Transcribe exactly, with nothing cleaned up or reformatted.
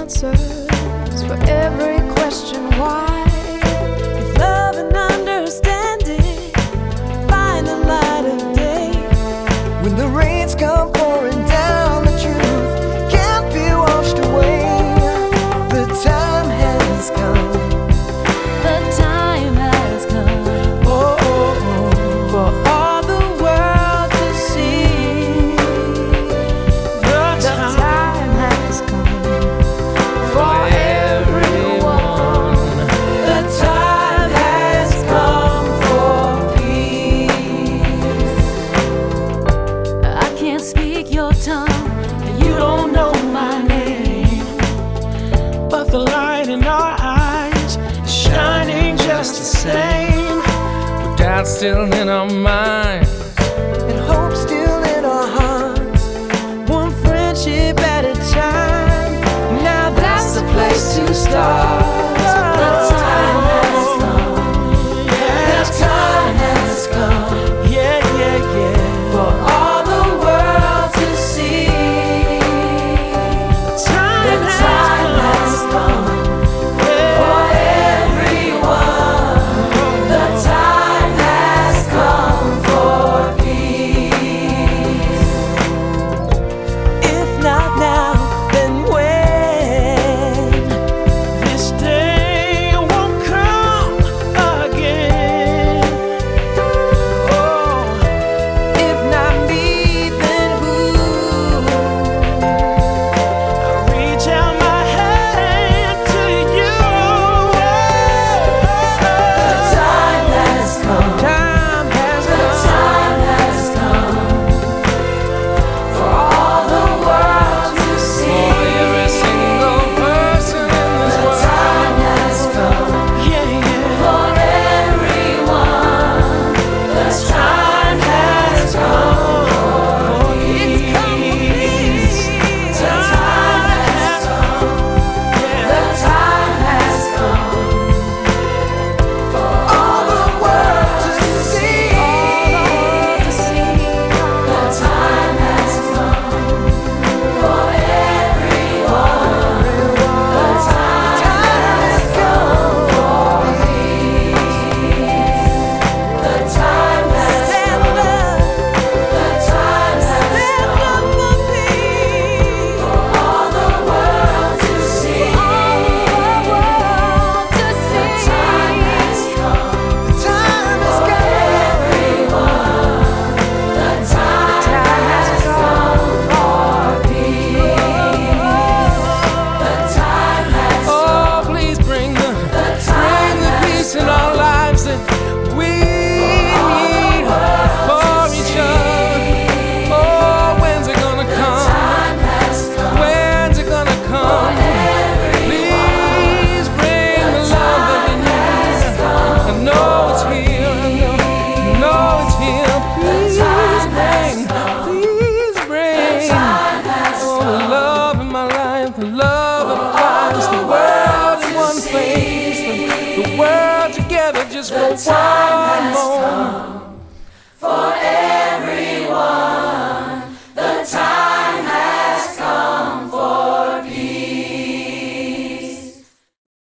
answers for every question why. With love and understanding, find the light of day. When the rains come pouring down, the truth can't be washed away. The time has come. The time has come. Oh, oh, oh. For all the world to see. The time has come. For everyone. The time has come for peace. I can't speak your tongue, and you don't know my name, but the light in our eyes is shining just the same. With doubt still in our minds And hope still in our hearts. one friendship at a time. Now that's the place to start. The time has come. The time has come. Yeah, yeah, yeah. For all the world to see. The time has come. For everyone. The time has come for peace. If not now, then when? This day won't come again. Oh, If not me, then who? I reach out my hand to you. The time has come. Time has The come. time has come for all the world to For see. every single person in this The world. time has come Yeah, yeah. for everyone. The time has come for peace. The time has come. The time has come for all the world to see. The time has come for everyone. The time has come for peace. The time has come. The time has come for peace. For all the world to see. The time has come. Time has For everyone, the time has come for peace. The time has Oh, come. please bring the The bring time the has peace in our lives that we need for each other. Oh, when's it gonna come? time has come. When's it gonna come? Please bring the love that we need. I know it's here. I know, I know it's here. Please bring, please bring. Oh, the love in my life, the love of our lives, the world in one place, the, the world together just for one moment.